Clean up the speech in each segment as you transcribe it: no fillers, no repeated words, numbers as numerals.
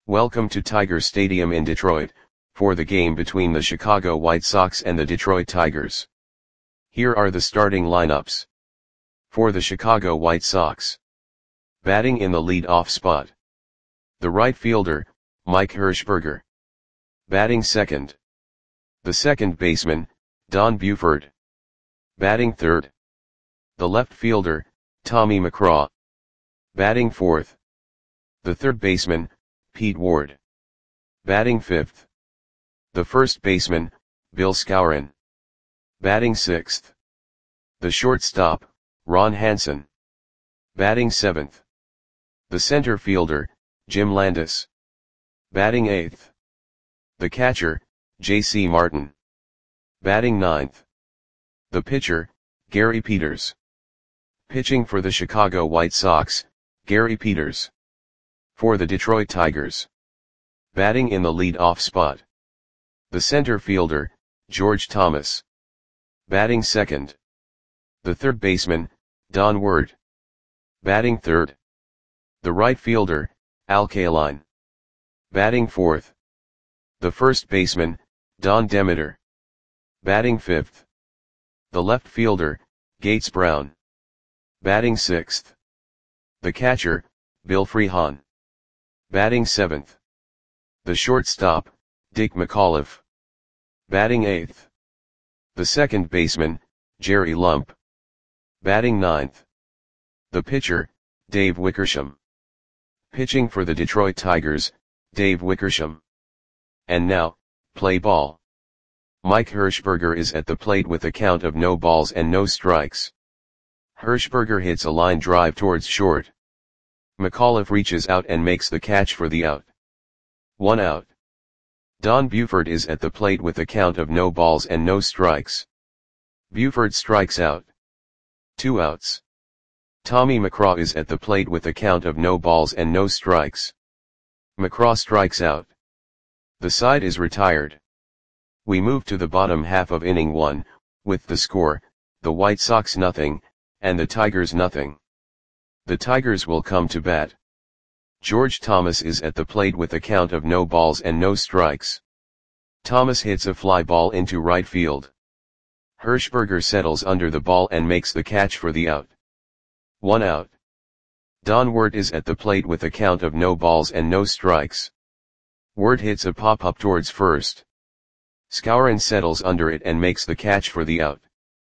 Welcome to Tiger Stadium in Detroit, for the game between the Chicago White Sox and the Detroit Tigers. Here are the starting lineups. For the Chicago White Sox. Batting in the lead-off spot. The right fielder, Mike Hershberger. Batting second. The second baseman, Don Buford. Batting third. The left fielder, Tommy McCraw. Batting fourth. The third baseman, Pete Ward. Batting fifth. The first baseman, Bill Skowron. Batting sixth. The shortstop, Ron Hansen. Batting seventh. The center fielder, Jim Landis. Batting eighth. The catcher, J.C. Martin. Batting ninth. The pitcher, Gary Peters. Pitching for the Chicago White Sox, Gary Peters. For the Detroit Tigers. Batting in the lead-off spot. The center fielder, George Thomas. Batting second. The third baseman, Don Ward. Batting third. The right fielder, Al Kaline. Batting fourth. The first baseman, Don Demeter. Batting fifth. The left fielder, Gates Brown. Batting sixth. The catcher, Bill Freehan. Batting seventh. The shortstop, Dick McAuliffe. Batting eighth. The second baseman, Jerry Lump. Batting ninth. The pitcher, Dave Wickersham. Pitching for the Detroit Tigers, Dave Wickersham. And now, play ball. Mike Hershberger is at the plate with a count of no balls and no strikes. Hershberger hits a line drive towards short. McAuliffe reaches out and makes the catch for the out. 1 out. Don Buford is at the plate with a count of no balls and no strikes. Buford strikes out. 2 outs. Tommy McCraw is at the plate with a count of no balls and no strikes. McCraw strikes out. The side is retired. We move to the bottom half of inning 1, with the score, the White Sox nothing, and the Tigers nothing. The Tigers will come to bat. George Thomas is at the plate with a count of no balls and no strikes. Thomas hits a fly ball into right field. Hershberger settles under the ball and makes the catch for the out. 1 out. Don Ward is at the plate with a count of no balls and no strikes. Ward hits a pop-up towards first. Skowron settles under it and makes the catch for the out.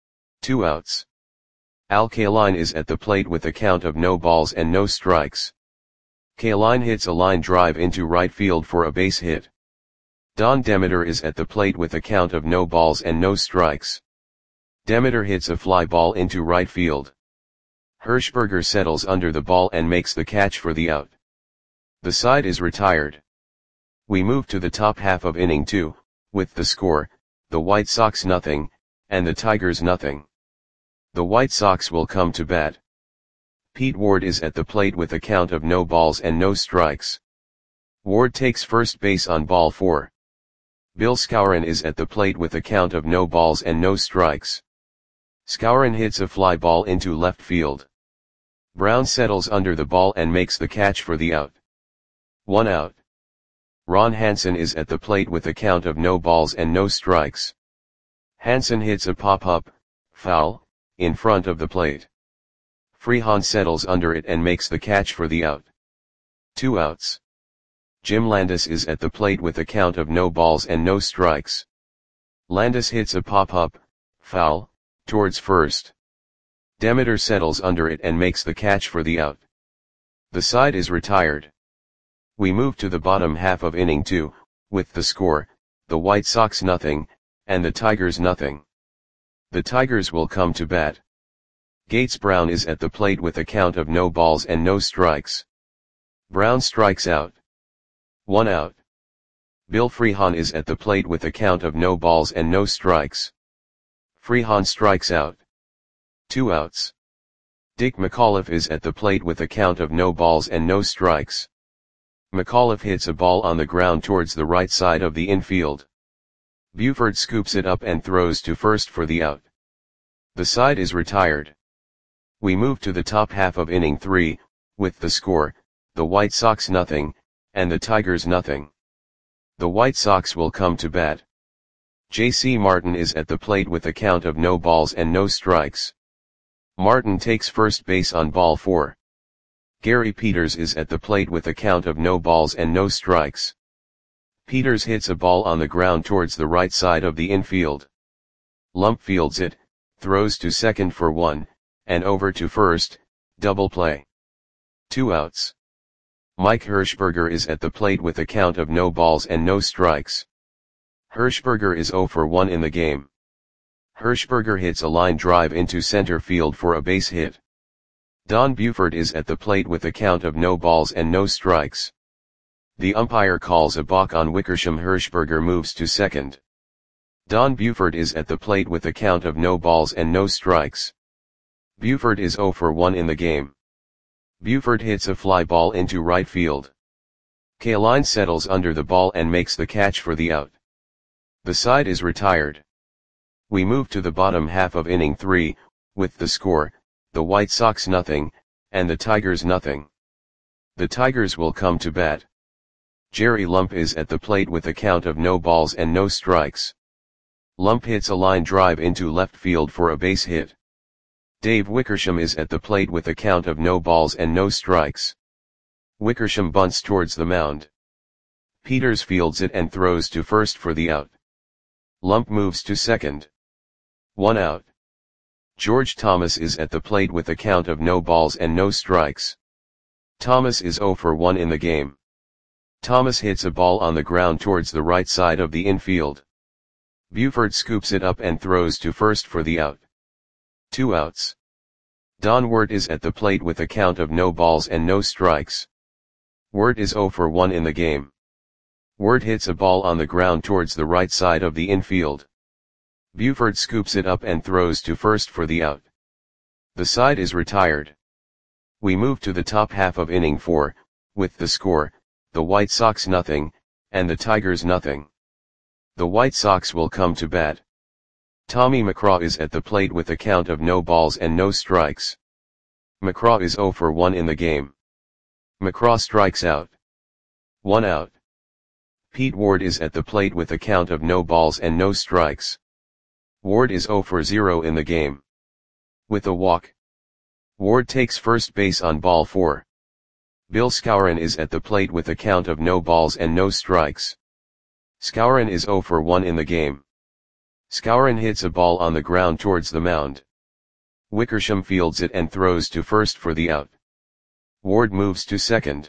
2 outs. Al Kaline is at the plate with a count of no balls and no strikes. Kaline hits a line drive into right field for a base hit. Don Demeter is at the plate with a count of no balls and no strikes. Demeter hits a fly ball into right field. Hershberger settles under the ball and makes the catch for the out. The side is retired. We move to the top half of inning 2, with the score, the White Sox nothing, and the Tigers nothing. The White Sox will come to bat. Pete Ward is at the plate with a count of no balls and no strikes. Ward takes first base on ball 4. Bill Skowron is at the plate with a count of no balls and no strikes. Skowron hits a fly ball into left field. Brown settles under the ball and makes the catch for the out. 1 out. Ron Hansen is at the plate with a count of no balls and no strikes. Hansen hits a pop-up, foul, in front of the plate. Freehan settles under it and makes the catch for the out. 2 outs. Jim Landis is at the plate with a count of no balls and no strikes. Landis hits a pop-up, foul, towards first. Demeter settles under it and makes the catch for the out. The side is retired. We move to the bottom half of inning 2, with the score, the White Sox nothing, and the Tigers nothing. The Tigers will come to bat. Gates Brown is at the plate with a count of no balls and no strikes. Brown strikes out. 1 out. Bill Freehan is at the plate with a count of no balls and no strikes. Freehan strikes out. 2 outs. Dick McAuliffe is at the plate with a count of no balls and no strikes. McAuliffe hits a ball on the ground towards the right side of the infield. Buford scoops it up and throws to first for the out. The side is retired. We move to the top half of inning 3, with the score, the White Sox nothing, and the Tigers nothing. The White Sox will come to bat. J.C. Martin is at the plate with a count of no balls and no strikes. Martin takes first base on ball 4. Gary Peters is at the plate with a count of no balls and no strikes. Peters hits a ball on the ground towards the right side of the infield. Lump fields it, throws to second for 1, and over to first, double play. 2 outs. Mike Hirschberger is at the plate with a count of no balls and no strikes. Hirschberger is 0 for 1 in the game. Hirschberger hits a line drive into center field for a base hit. Don Buford is at the plate with a count of no balls and no strikes. The umpire calls a balk on Wickersham. Hirschberger moves to second. Don Buford is at the plate with a count of no balls and no strikes. Buford is 0 for 1 in the game. Buford hits a fly ball into right field. Kaline settles under the ball and makes the catch for the out. The side is retired. We move to the bottom half of inning 3, with the score, the White Sox nothing, and the Tigers nothing. The Tigers will come to bat. Jerry Lump is at the plate with a count of no balls and no strikes. Lump hits a line drive into left field for a base hit. Dave Wickersham is at the plate with a count of no balls and no strikes. Wickersham bunts towards the mound. Peters fields it and throws to first for the out. Lump moves to second. 1 out. George Thomas is at the plate with a count of no balls and no strikes. Thomas is 0 for 1 in the game. Thomas hits a ball on the ground towards the right side of the infield. Buford scoops it up and throws to first for the out. 2 outs. Don Wirt is at the plate with a count of no balls and no strikes. Wirt is 0 for 1 in the game. Wirt hits a ball on the ground towards the right side of the infield. Buford scoops it up and throws to first for the out. The side is retired. We move to the top half of inning 4, with the score, the White Sox nothing, and the Tigers nothing. The White Sox will come to bat. Tommy McCraw is at the plate with a count of no balls and no strikes. McCraw is 0 for 1 in the game. McCraw strikes out. 1 out. Pete Ward is at the plate with a count of no balls and no strikes. Ward is 0 for 0 in the game. With a walk. Ward takes first base on ball 4. Bill Skowron is at the plate with a count of no balls and no strikes. Skowron is 0 for 1 in the game. Skowron hits a ball on the ground towards the mound. Wickersham fields it and throws to first for the out. Ward moves to second.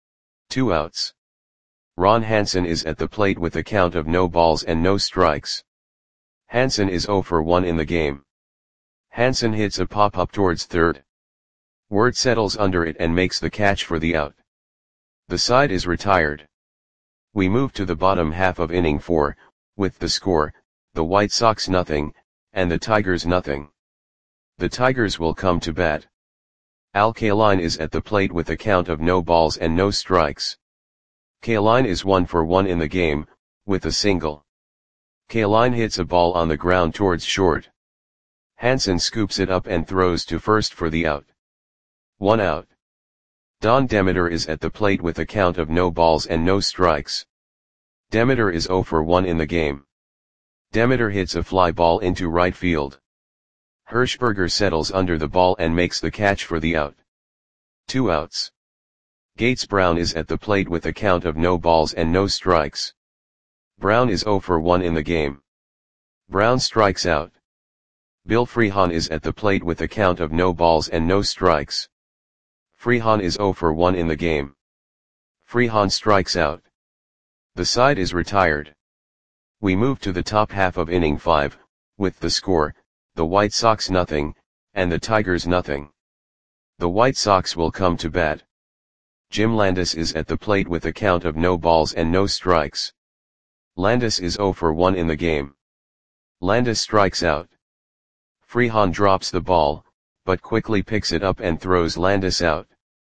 2 outs. Ron Hansen is at the plate with a count of no balls and no strikes. Hansen is 0 for 1 in the game. Hansen hits a pop-up towards third. Wirt settles under it and makes the catch for the out. The side is retired. We move to the bottom half of inning 4, with the score, the White Sox nothing, and the Tigers nothing. The Tigers will come to bat. Al Kaline is at the plate with a count of no balls and no strikes. Kaline is 1 for 1 in the game, with a single. Kaline hits a ball on the ground towards short. Hansen scoops it up and throws to first for the out. 1 out. Don Demeter is at the plate with a count of no balls and no strikes. Demeter is 0 for 1 in the game. Demeter hits a fly ball into right field. Hirschberger settles under the ball and makes the catch for the out. 2 outs. Gates Brown is at the plate with a count of no balls and no strikes. Brown is 0 for 1 in the game. Brown strikes out. Bill Freehan is at the plate with a count of no balls and no strikes. Freehan is 0 for 1 in the game. Freehan strikes out. The side is retired. We move to the top half of inning 5, with the score, the White Sox nothing, and the Tigers nothing. The White Sox will come to bat. Jim Landis is at the plate with a count of no balls and no strikes. Landis is 0 for 1 in the game. Landis strikes out. Freehan drops the ball, but quickly picks it up and throws Landis out.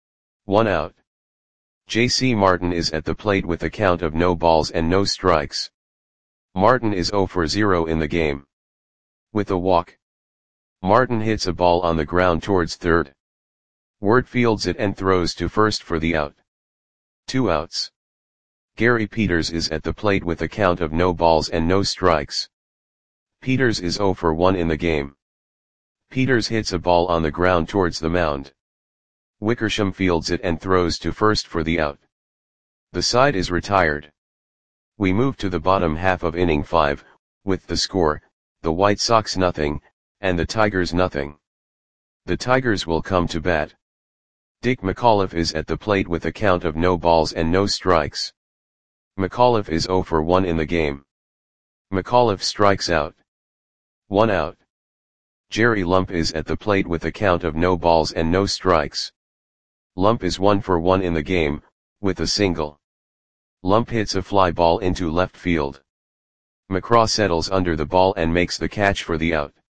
1 out. J.C. Martin is at the plate with a count of no balls and no strikes. Martin is 0 for 0 in the game. With a walk. Martin hits a ball on the ground towards third. Wirt fields it and throws to first for the out. 2 outs. Gary Peters is at the plate with a count of no balls and no strikes. Peters is 0 for 1 in the game. Peters hits a ball on the ground towards the mound. Wickersham fields it and throws to first for the out. The side is retired. We move to the bottom half of inning 5, with the score, the White Sox nothing, and the Tigers nothing. The Tigers will come to bat. Dick McAuliffe is at the plate with a count of no balls and no strikes. McAuliffe is 0 for 1 in the game. McAuliffe strikes out. 1 out. Jerry Lump is at the plate with a count of no balls and no strikes. Lump is 1 for 1 in the game, with a single. Lump hits a fly ball into left field. McCraw settles under the ball and makes the catch for the out.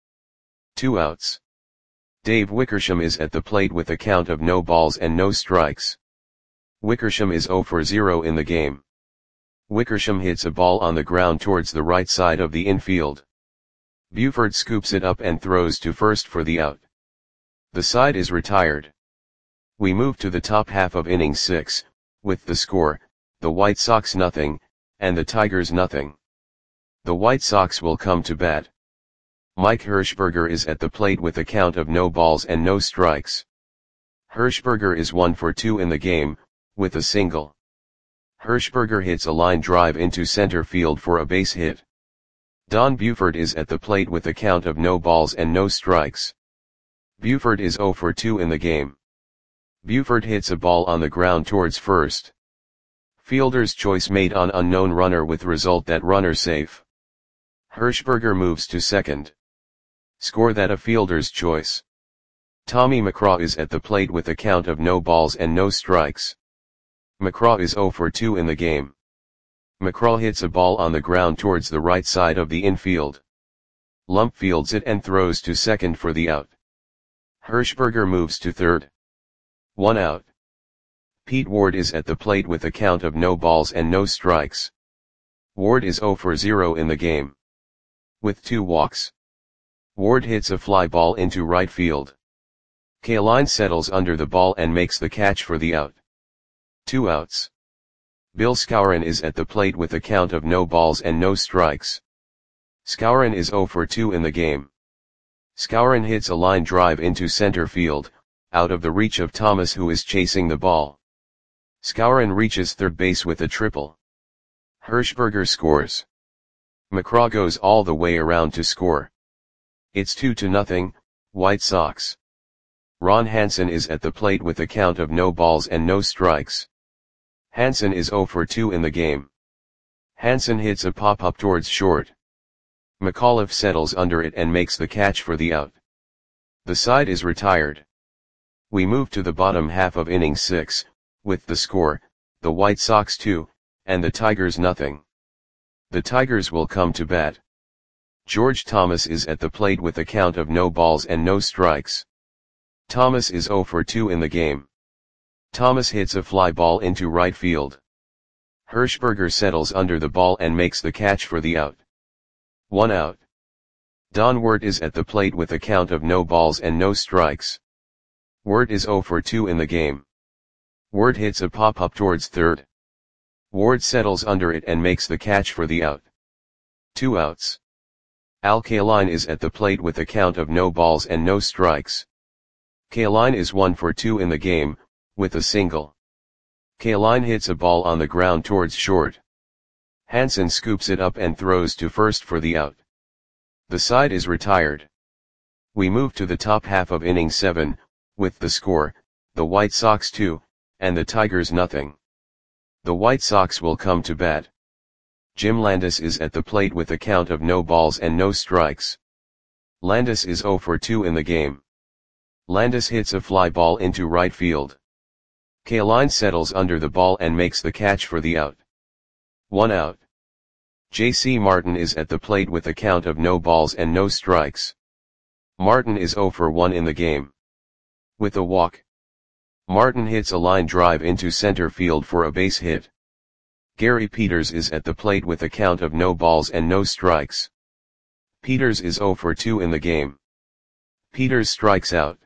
2 outs. Dave Wickersham is at the plate with a count of no balls and no strikes. Wickersham is 0 for 0 in the game. Wickersham hits a ball on the ground towards the right side of the infield. Buford scoops it up and throws to first for the out. The side is retired. We move to the top half of inning 6, with the score, the White Sox nothing, and the Tigers nothing. The White Sox will come to bat. Mike Hirschberger is at the plate with a count of no balls and no strikes. Hirschberger is 1 for 2 in the game, with a single. Hirschberger hits a line drive into center field for a base hit. Don Buford is at the plate with a count of no balls and no strikes. Buford is 0 for 2 in the game. Buford hits a ball on the ground towards first. Fielder's choice made on unknown runner with result that runner safe. Hirschberger moves to second. Score that a fielder's choice. Tommy McCraw is at the plate with a count of no balls and no strikes. McCraw is 0 for 2 in the game. McCraw hits a ball on the ground towards the right side of the infield. Lump fields it and throws to second for the out. Hirschberger moves to third. 1 out. Pete Ward is at the plate with a count of no balls and no strikes. Ward is 0 for 0 in the game. With 2 walks. Ward hits a fly ball into right field. Kaline settles under the ball and makes the catch for the out. 2 outs. Bill Skowron is at the plate with a count of no balls and no strikes. Skowron is 0 for 2 in the game. Skowron hits a line drive into center field, out of the reach of Thomas who is chasing the ball. Skowron reaches third base with a triple. Hirschberger scores. McCraw goes all the way around to score. It's 2-0, White Sox. Ron Hansen is at the plate with a count of no balls and no strikes. Hansen is 0 for 2 in the game. Hansen hits a pop-up towards short. McAuliffe settles under it and makes the catch for the out. The side is retired. We move to the bottom half of inning 6, with the score, the White Sox 2, and the Tigers nothing. The Tigers will come to bat. George Thomas is at the plate with a count of no balls and no strikes. Thomas is 0 for 2 in the game. Thomas hits a fly ball into right field. Hirschberger settles under the ball and makes the catch for the out. 1 out. Don Wirt is at the plate with a count of no balls and no strikes. Wirt is 0 for 2 in the game. Wirt hits a pop-up towards third. Ward settles under it and makes the catch for the out. 2 outs. Al Kaline is at the plate with a count of no balls and no strikes. Kaline is 1 for 2 in the game, with a single. Kaline hits a ball on the ground towards short. Hansen scoops it up and throws to first for the out. The side is retired. We move to the top half of inning 7, with the score, the White Sox 2, and the Tigers nothing. The White Sox will come to bat. Jim Landis is at the plate with a count of no balls and no strikes. Landis is 0 for 2 in the game. Landis hits a fly ball into right field. Kaline settles under the ball and makes the catch for the out. 1 out. J.C. Martin is at the plate with a count of no balls and no strikes. Martin is 0 for 1 in the game. With a walk. Martin hits a line drive into center field for a base hit. Gary Peters is at the plate with a count of no balls and no strikes. Peters is 0 for 2 in the game. Peters strikes out.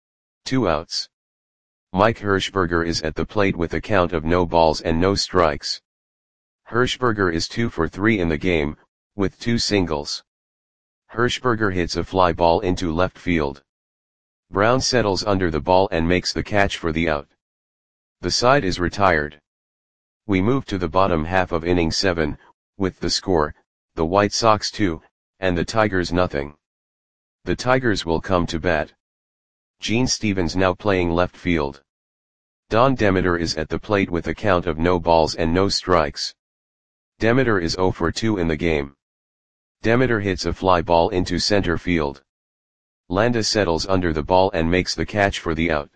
2 outs. Mike Hirschberger is at the plate with a count of no balls and no strikes. Hirschberger is 2 for 3 in the game, with 2 singles. Hirschberger hits a fly ball into left field. Brown settles under the ball and makes the catch for the out. The side is retired. We move to the bottom half of inning 7, with the score, the White Sox 2, and the Tigers nothing. The Tigers will come to bat. Gene Stevens now playing left field. Don Demeter is at the plate with a count of no balls and no strikes. Demeter is 0 for 2 in the game. Demeter hits a fly ball into center field. Landa settles under the ball and makes the catch for the out.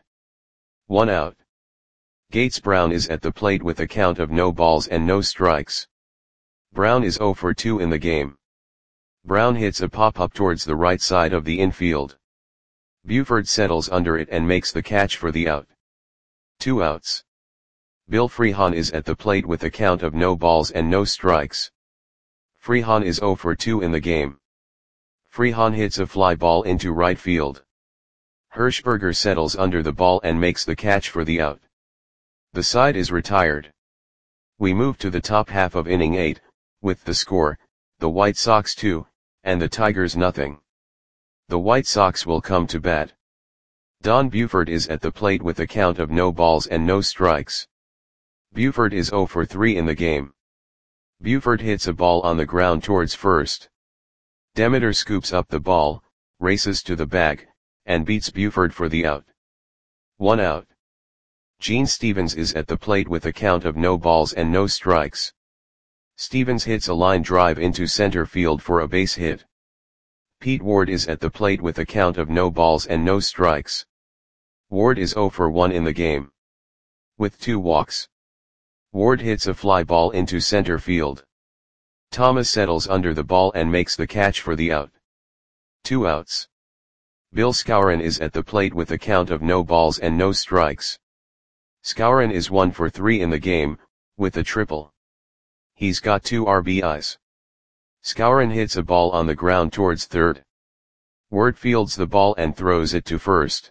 1 out. Gates Brown is at the plate with a count of no balls and no strikes. Brown is 0 for 2 in the game. Brown hits a pop-up towards the right side of the infield. Buford settles under it and makes the catch for the out. 2 outs. Bill Freehan is at the plate with a count of no balls and no strikes. Freehan is 0 for 2 in the game. Freehan hits a fly ball into right field. Hirschberger settles under the ball and makes the catch for the out. The side is retired. We move to the top half of inning 8, with the score, the White Sox 2, and the Tigers nothing. The White Sox will come to bat. Don Buford is at the plate with a count of no balls and no strikes. Buford is 0 for 3 in the game. Buford hits a ball on the ground towards first. Demeter scoops up the ball, races to the bag, and beats Buford for the out. 1 out. Gene Stevens is at the plate with a count of no balls and no strikes. Stevens hits a line drive into center field for a base hit. Pete Ward is at the plate with a count of no balls and no strikes. Ward is 0 for 1 in the game. With 2 walks. Ward hits a fly ball into center field. Thomas settles under the ball and makes the catch for the out. 2 outs. Bill Skowron is at the plate with a count of no balls and no strikes. Skowron is 1 for 3 in the game, with a triple. He's got 2 RBIs. Skowron hits a ball on the ground towards third. Ward fields the ball and throws it to first.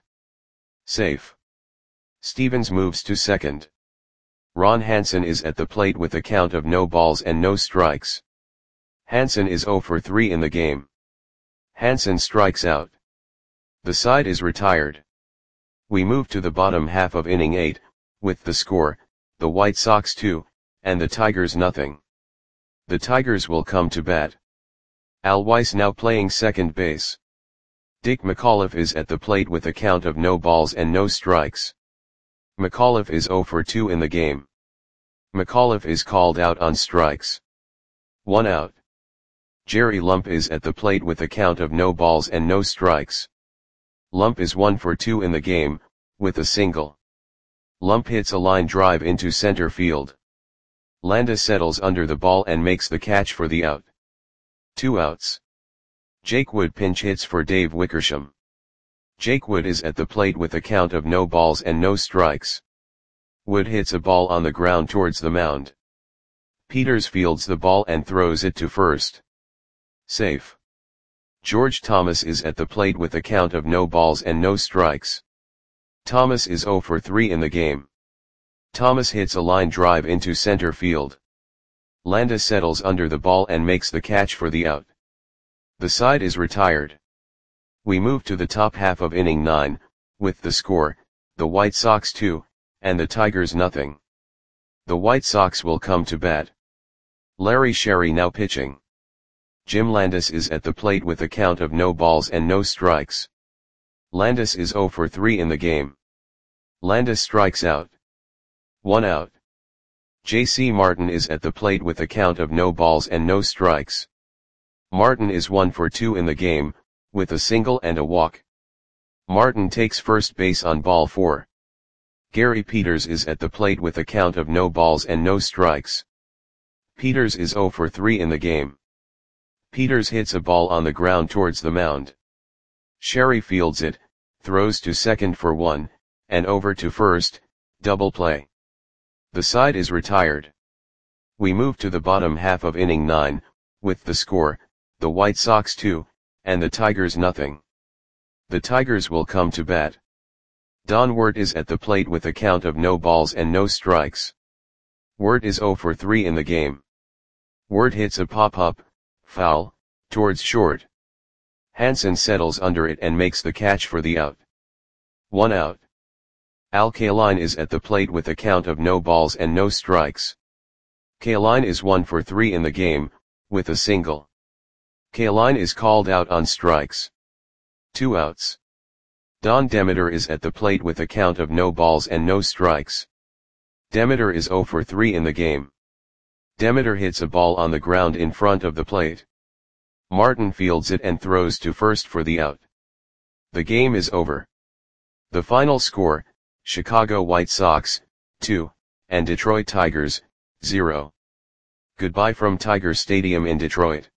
Safe. Stevens moves to second. Ron Hansen is at the plate with a count of no balls and no strikes. Hansen is 0 for 3 in the game. Hansen strikes out. The side is retired. We move to the bottom half of inning 8, with the score, the White Sox 2, and the Tigers nothing. The Tigers will come to bat. Al Weiss now playing second base. Dick McAuliffe is at the plate with a count of no balls and no strikes. McAuliffe is 0 for 2 in the game. McAuliffe is called out on strikes. 1 out. Jerry Lump is at the plate with a count of no balls and no strikes. Lump is 1 for 2 in the game, with a single. Lump hits a line drive into center field. Landa settles under the ball and makes the catch for the out. 2 outs. Jake Wood pinch hits for Dave Wickersham. Jake Wood is at the plate with a count of no balls and no strikes. Wood hits a ball on the ground towards the mound. Peters fields the ball and throws it to first. Safe. George Thomas is at the plate with a count of no balls and no strikes. Thomas is 0 for 3 in the game. Thomas hits a line drive into center field. Landa settles under the ball and makes the catch for the out. The side is retired. We move to the top half of inning 9, with the score, the White Sox 2, and the Tigers nothing. The White Sox will come to bat. Larry Sherry now pitching. Jim Landis is at the plate with a count of no balls and no strikes. Landis is 0 for 3 in the game. Landis strikes out. 1 out. J.C. Martin is at the plate with a count of no balls and no strikes. Martin is 1 for 2 in the game, with a single and a walk. Martin takes first base on ball 4. Gary Peters is at the plate with a count of no balls and no strikes. Peters is 0 for 3 in the game. Peters hits a ball on the ground towards the mound. Sherry fields it, throws to second for 1, and over to first, double play. The side is retired. We move to the bottom half of inning 9, with the score, the White Sox 2, and the Tigers nothing. The Tigers will come to bat. Don Wirt is at the plate with a count of no balls and no strikes. Wirt is 0 for 3 in the game. Ward hits a pop-up, foul, towards short. Hansen settles under it and makes the catch for the out. 1 out. Al Kaline is at the plate with a count of no balls and no strikes. Kaline is 1 for 3 in the game, with a single. Kaline is called out on strikes. 2 outs. Don Demeter is at the plate with a count of no balls and no strikes. Demeter is 0 for 3 in the game. Demeter hits a ball on the ground in front of the plate. Martin fields it and throws to first for the out. The game is over. The final score, Chicago White Sox, 2, and Detroit Tigers, 0. Goodbye from Tiger Stadium in Detroit.